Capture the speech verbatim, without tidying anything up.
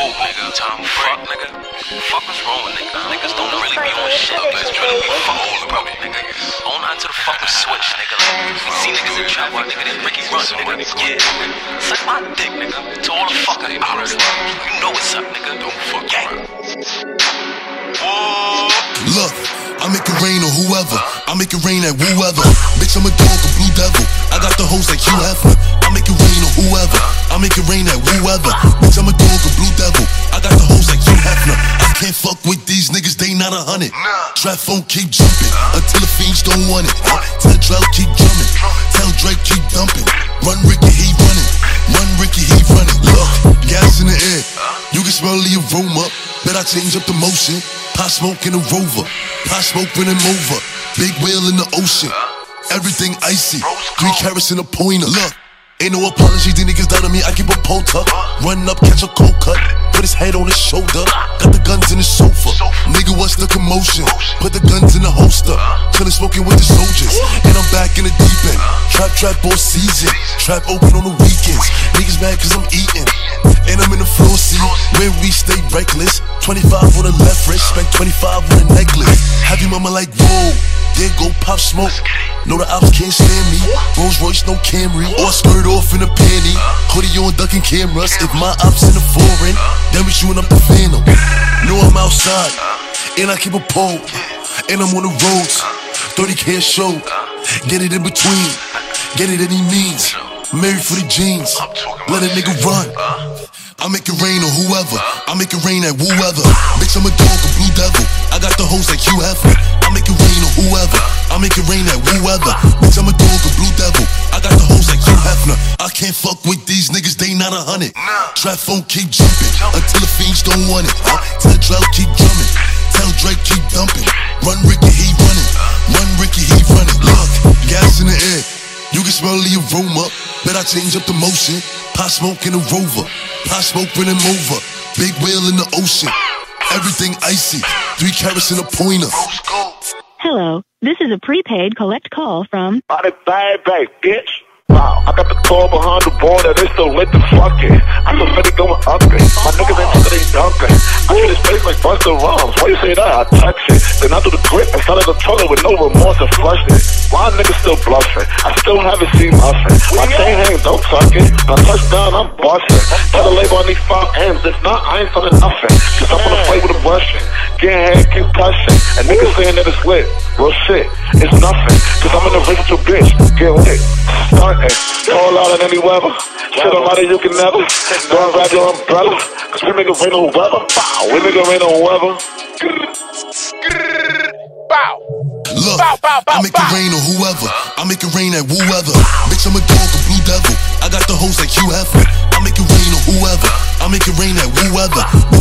Whoa, nigga, time fuck, nigga. Fuck what's wrong with niggas? Niggas don't really be on shit. Niggas trying to be fucking bro, nigga. On onto the fucking switch, nigga. Like, we see niggas in trap while nigga, they Ricky run, nigga. Yeah. Suck my dick, nigga. To all the fuck I hours. You know what's up, nigga. Don't fuck gang. Whoa. Look, I make it rain on whoever. I make it rain at whoever. Bitch, I'm a dog, a blue devil. I got the hoes like Hugh Hefner. I make it rain on whoever. I make it rain at whoever. Bitch, I'm a dog, a blue devil. I got the hoes like Hugh Hefner. I can't fuck with these niggas, they not a hundred. Trap phone keep jumping until the fiends don't want it. Tell Drell keep drumming. Tell Drake keep dumping. Run Ricky, he running. Run Ricky, he running. Look, gas in the air. You can smell the aroma. Bet I change up the motion. Pot smoke in a Rover. Pot smoke when I'm over. Big whale in the ocean. Everything icy. Three carats in a pointer. Look, ain't no apology. These niggas down on me. I keep a pole tuck. Run up, catch a cold cut. Put his head on his shoulder. Got the guns in his sofa. Nigga, what's the commotion? Put the guns in the holster. Chillin' smoking with the soldiers. And I'm back in the deep end. Trap, trap all season. Trap open on the weekends. Niggas mad cause I'm eating. And I'm in the floor seat. Where we stay reckless. twenty-five on the left wrist. Spent twenty-five on a necklace. Have your mama like, whoa. Then go pop smoke. No, the ops can't stand me. Rolls Royce, no Camry. Or skirt off in a panty. Hoodie on ducking cameras. If my ops in the foreign, then we shooting up the Phantom. Know I'm outside, and I keep a pole. And I'm on the roads, thirty K a show. Get it in between, get it any means. Married for the jeans, let a nigga run. I make it rain on whoever. I make it rain at whoever. Bitch, I'm a dog, a blue devil. I got the hoes like Hugh Hefner. I make it rain on whoever. I make it rain at whoever. Bitch, I'm a dog, a blue devil. I got the hoes like Hugh Hefner. I can't fuck with these niggas, they not a hundred. Trap phone keep jumping until the fiends don't want it. Tell Drell keep drumming. Tell Drake keep dumping. Run Ricky, he running. Run Ricky, he running. Look, gas in the air. You can smell the aroma. Bet I change up the motion. Pot smoke in a Rover. Pot smoke when I'm over. Big whale in the ocean. Everything icy. Three carats in a pointer. Hello, this is a prepaid collect call from Body bag bag, bitch. Wow, I got the car behind the border, they still lit the fucking. I'm so ready going up it. My niggas ain't fucking, they dunking. I treat his face like Busta Rhymes. Why you say that? I touch it. Then I do the grip and started the toilet with no remorse and flushed it. Why niggas still bluffing? I still haven't seen nothing. My chain hang, don't tuck it. When I touch down, I'm busting. Tell the label I need five M's. If not, I ain't selling nothing. Cause I'm gonna play with a Russian. Getting head, keep touching. And niggas saying that it's lit. Real shit, it's nothing. Cause I'm in a race with your bitch. Get lit. Start Fall out in any weather. Shit on out you can never. Don't grab your umbrella. Cause we make it rain on weather. Bow. We make it rain on weather. Bow. Look, bow, bow, bow, I make bow. it rain on whoever. I make it rain at whoever. Bitch, I'm a dog, a blue devil. I got the hoes like Hugh Hefner. I make it rain on whoever. I make it rain at whoever.